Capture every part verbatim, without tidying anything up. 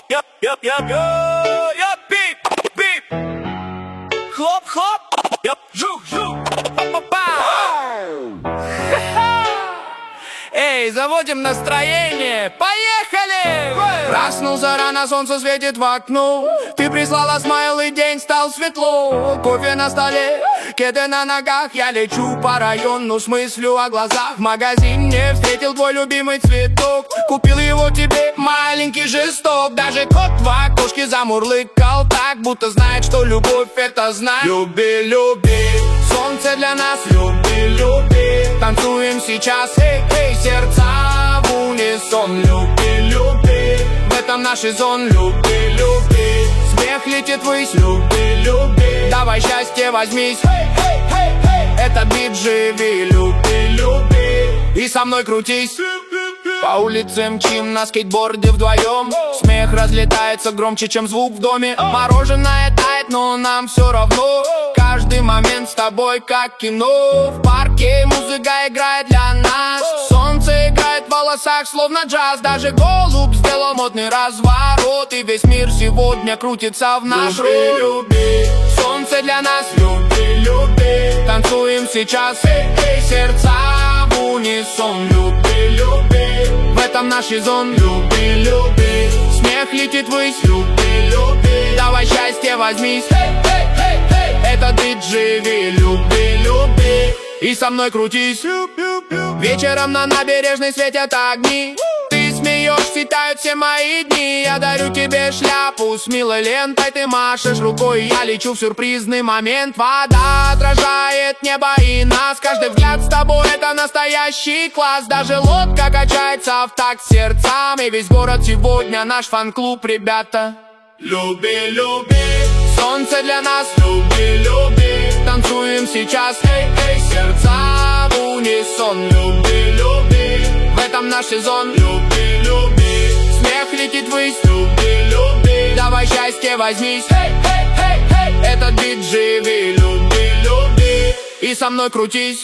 Йоп, йоп, йоп, йоп, йоп, пип, пип. Хлоп, хлоп, йоп, жух, жух, па-па-па. Эй, заводим настроение, поехали! Проснулся рано, солнце светит в окно. Ты прислала смайл, и день стал светло. Кофе на столе, кеды на ногах. Я лечу по району с мыслью о глазах. В магазине встретил твой любимый цветок. Купил его тебе, маленький жесток. Даже кот в окошке замурлыкал так, будто знает, что любовь это знак. Люби, люби, солнце для нас. Люби, люби, танцуем сейчас. Эй, эй, сердца в унисон. Люби, люби, в этом наш сезон. Люби, люби, смех летит ввысь. Люби, люби, давай счастье возьмись. Hey, hey, hey, hey. Этот бит живи. Люби, люби, и со мной крутись. По улице мчим на скейтборде вдвоем. Смех разлетается громче, чем звук в доме. Мороженое тает, но нам все равно. Каждый момент с тобой как кино. В парке музыка играет для нас. Солнце играет в волосах, словно джаз. Даже голубь сделал модный разворот. И весь мир сегодня крутится в наш рот. Люби, люби, солнце для нас. Люби, люби, танцуем сейчас. Эй, эй, сердца в унисон. Люби, люби, в этом наш сезон. Люби, люби, смех летит ввысь. Люби, люби, давай счастье возьмись. Hey, hey, hey, hey. Этот бит живи. Люби, люби, и со мной крутись. Вечером на набережной светят огни. Ты смеешься, тают все мои дни. Я дарю тебе шляпу с милой лентой. Ты машешь рукой, я лечу в сюрпризный момент. Вода отражает небо и нас. Каждый взгляд с тобой это настоящий класс. Даже лодка качается в такт сердцам. И весь город сегодня наш фан-клуб, ребята. Люби, люби, солнце для нас. Люби, люби, танцуем сейчас. Эй, эй, сердца в унисон. Люби, люби, в этом наш сезон. Люби, люби, смех летит ввысь. Люби, люби, давай счастье возьмись. Эй, эй, эй, эй. Этот бит живи. Люби, люби, и со мной крутись.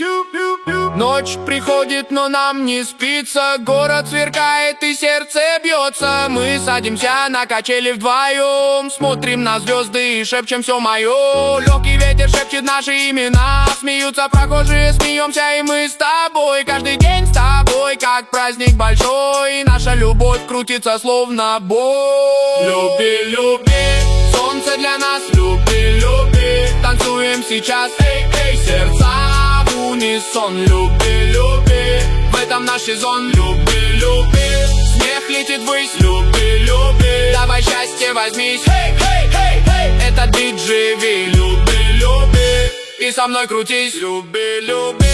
Ночь приходит, но нам не спится. Город сверкает и сердце бьется. Мы садимся на качели вдвоем. Смотрим на звезды и шепчем все мое. Легкий ветер шепчет наши имена. Смеются прохожие, смеемся и мы с тобой. Каждый день с тобой, как праздник большой. Наша любовь крутится словно бой. Люби, люби, солнце для нас. Люби, люби, танцуем сейчас. Эй, эй, сердца в унисон. Люби, люби, в этом наш сезон. Люби, люби, смех летит ввысь. Люби, люби, давай счастье возьмись. Hey, hey, hey, hey. Этот бит живи. Люби, люби, и со мной крутись. Люби, люби.